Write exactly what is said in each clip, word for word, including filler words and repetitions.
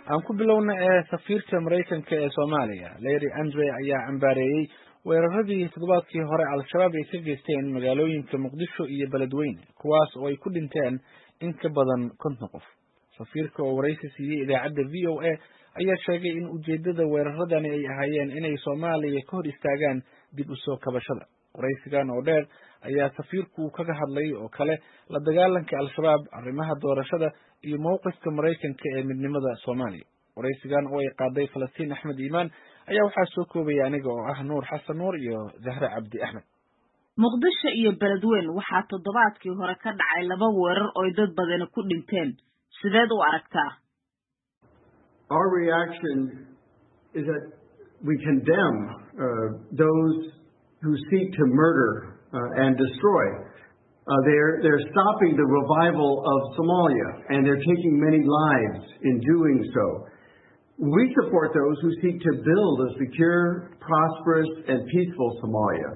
aan ku bilowna ee safiirka Mareykanka ee Soomaaliya Larry Andre ayaa cambaareeyay weeraradii toddobaadkii hore al-shabaab ay ka geysteen magaalooyinka Muqdisho iyo Beledweyne kuwaas oo ay ku dhinteen in ka badan konton qof. Safiirka oo wareysi siiyay idaacadda V O A ayaa sheegay in ujeedada weeraradani ay ahaayeen inay Soomaaliya ka hor istaagaan dib u soo kabashada. Wareysigan oo dheer ayaa safiirku kaga hadlay oo kale la dagaalanka al-shabaab, arrimaha doorashada iyo mowqifka Mareykanka ee midnimada Soomaaliya. Wareysigan oo ay qaaday Falastiin Axmed Iimaan ayaa waxaa soo koobaya aniga oo ah Nuur Xasan Nuur iyo Zahra Cabdi Axmed. Muqdisho iyo Beledweyne waxaa toddobaadkii hore ka dhacay laba weerar oo dad badan ku dhinteen. Sideed u aragtaa? Our reaction is that we condemn uh, those who seek to murder uh, and destroy. Uh, they're, they're stopping the revival of Somalia, and they're taking many lives in doing so. We support those who seek to build a secure, prosperous, and peaceful Somalia.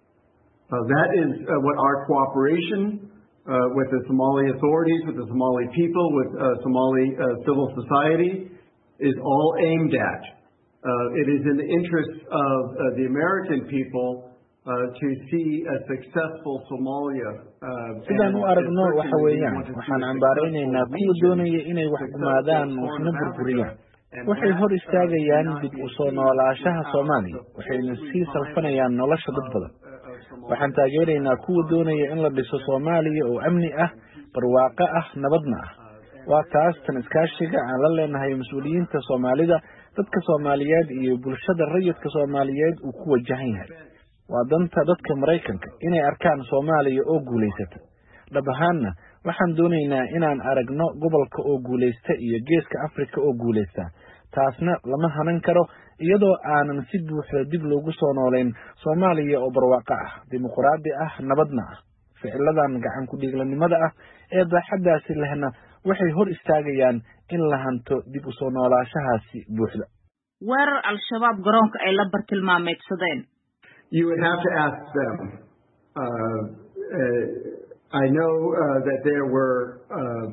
Uh, that is uh, what our cooperation uh, with the Somali authorities, with the Somali people, with uh, Somali uh, civil society is all aimed at. Uh, it is in the interest of uh, the American people Uh, to see a successful Somalia. sidaan u aragno waxa weeyaan waxaan cambaaraynaynaa kuwa doonaya inay wax gumaadaan waxna burburiyaan. waxay hor istaagayaan dib u soo noolaanshaha Soomaaliya, waxayna sii salfanayaan nolosha dad badan. waxaan taageeraynaa kuwa doonaya in la dhiso Soomaaliya oo amni ah, barwaaqo ah, nabadna ah. waa taas tan iskaashiga aan la leenahay mas'uuliyiinta Soomaalida, dadka Soomaaliyeed iyo bulshada rayidka Soomaaliyeed uu ku wajahan yahay. waa danta dadka Mareykanka inay arkaan Soomaaliya oo guuleysata. dhab ahaanna waxaan doonaynaa inaan aragno gobolka oo guuleysta iyo geeska Afrika oo guuleysta. taasna lama hanan karo iyadoo aanan si buuxda dib loogu soo nooleyn Soomaaliya oo barwaaqo ah, dimuqraadi ah, nabadna ah. ficiladan gacan ku dhiiglanimada ah ee baaxadaasi lehna waxay hor istaagayaan in la hanto dib u soo noolaanshahaasi buuxda. weerar al-shabaab garoonka ay la bartilmaameedsadeen. You would have to ask them. Uh, uh, I know uh, that there were uh,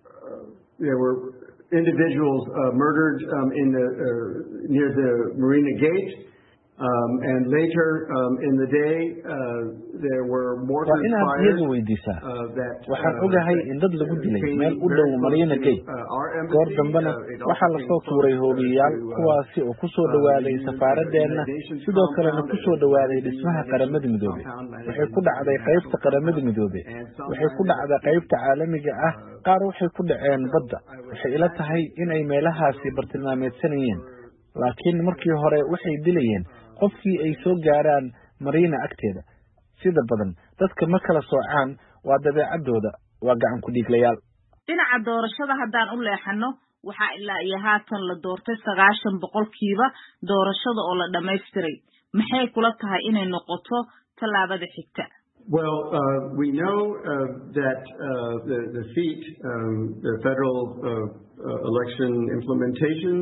there were individuals uh, murdered um, in the uh, near the Marina Gate, um, and later um, in the day uh, there were mortar fires. waxaan ogahay in dad lagu dilay meel u dhow Marina Gate. goor dambana waxaa la soo tuuray hoobiyaal kuwaasi oo ku soo dhawaaday safaaradeenna, sidoo kalena ku soo dhawaaday dhismaha qaramada midoobay. waxay ku dhacday qaybta qaramada midoobay, waxay ku dhacday qaybta caalamiga ah, qaar waxay ku dhaceen badda. waxay ila tahay in ay meelahaasi bartilmaameedsanayeen, laakiin markii hore waxay dilayeen qofkii ay soo gaaraan Marina agteeda. sida badan dadka ma kala soocaan, waa dabeecadooda, waa gacan ku dhiiglayaal. dhinaca doorashada haddaan u leexano, waxaa ilaa iyo haatan la doortay sagaashan boqolkiiba doorashada oo la dhamaystiray. maxay kula tahay inay noqoto tallaabada xigta? Well, uh, we know uh, that uh, the, the seat, um, the Federal uh, uh, Election Implementation,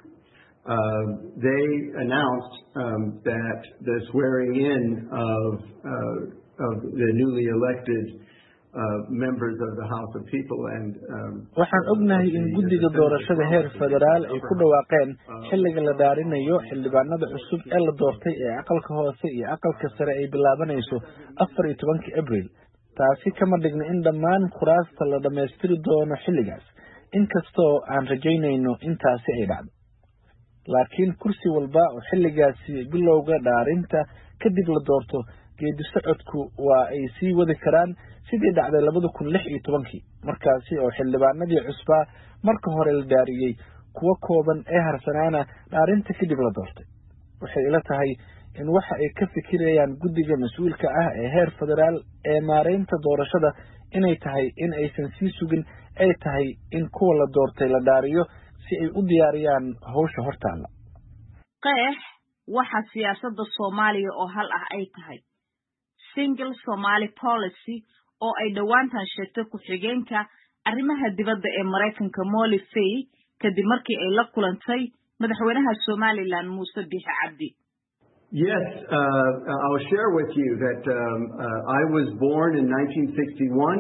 uh, they announced um, that the swearing in of, uh, of the newly elected uh, members of the House of People and um, waxaan ognahay in guddiga doorashada heer federaal ay ku dhawaaqeen xilliga la dhaarinayo xildhibaanada cusub ee la doortay ee aqalka hoose iyo aqalka sare ay bilaabanayso afar iyo tobanka Abriil. taasi kama dhigna in dhammaan kuraasta la dhamaystiri doono xilligaas, inkastoo aan rajaynayno intaasi ay dhacdo. laakiin kursi walba oo xilligaasi bilowga dhaarinta kadib la doorto, geedi socodku waa ay sii wadi karaan sidii dhacday labada kun lix iyo tobankii, markaasi oo xildhibaanadii cusbaa marka hore la dhaariyey, kuwa kooban ee harsanaana dhaarinta kadib la doortay. waxay ila tahay in waxa ay ka fikirayaan guddiga mas'uulka ah ee heer federaal ee maareynta doorashada inay tahay in aysan sii sugin, ay tahay in kuwa la doortay la dhaariyo si ay u diyaariyaan hawsha hortaala. qeex waxa siyaasadda Soomaaliya oo hal ah ay tahay single Somali policy oo ay dhawaantan sheegtay ku-xigeenka arrimaha dibadda ee Mareykanka Molly Fay kadib markii ay la kulantay madaxweynaha Somaliland Muuse Biixi Cabdi. Yes, uh, I'll share with you that um, uh, I was born in nineteen sixty-one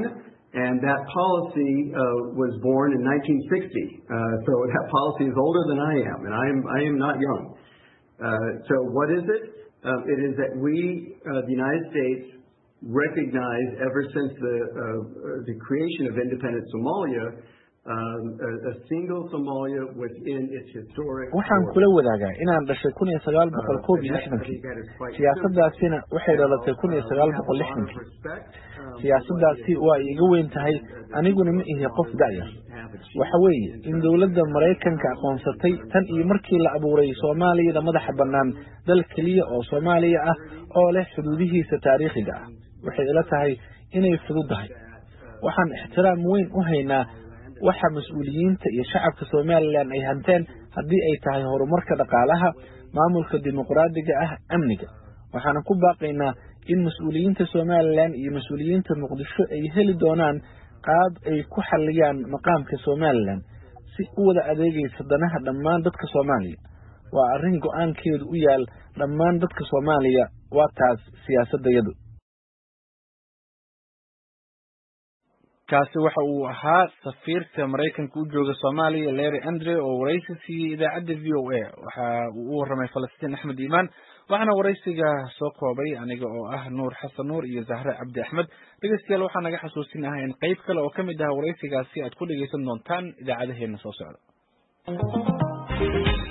And that policy uh, was born in nineteen sixty. Uh, so that policy is older than I am, and I am, I am not young. Uh, so what is it? Uh, it is that we, uh, the United States, recognize ever since the, uh, the creation of independent Somalia, um, a, a single Somalia within its historic. waxaan kula wadaagaa inaan dhashay kun iyo sagaal boqol koob iyo lixdankii siyaasadaasina waxay dhalatay kun iyo sagaal boqol lixdankii siyaasadaasi waa iga weyn tahay aniguna ma ihi qof da'yar waxa weeye in dowladda Mareykanka aqoonsatay tan iyo markii la abuuray Soomaaliyada madaxa bannaan dal kaliya oo Soomaaliya ah oo leh xuduudihiisa taariikhiga ah waxay ila tahay inay fududahay waxaan ixtiraam weyn u haynaa waxa mas'uuliyiinta iyo shacabka Soomaaliland ay hanteen haddii ay tahay horumarka dhaqaalaha maamulka dimuqraadiga ah amniga waxaan ku baaqaynaa in mas'uuliyiinta Soomaaliland iyo mas'uuliyiinta Muqdisho ay heli doonaan qaab ay ku xalliyaan maqaamka Soomaaliland si u wada adeegaysa danaha dhammaan dadka Soomaaliya waa arrin go'aankeedu u yaal dhammaan dadka Soomaaliya waa taas siyaasadayadu kaasi waxa uu ahaa safiirka Mareykanka u jooga Soomaaliya Larry Andre oo waraysi siiyay idaacadda V O A waxa uu u waramay Falastiin Axmed Iimaan waxaana waraysiga soo koobay aniga oo ah Nuur Xasan Nuur iyo Zahra Cabdi Axmed dhageystayaal waxaan naga xasuusinahay in qayb kale oo kamid ah waraysigaasi aad ku dhageysan doontaan idaacadaheena soo socda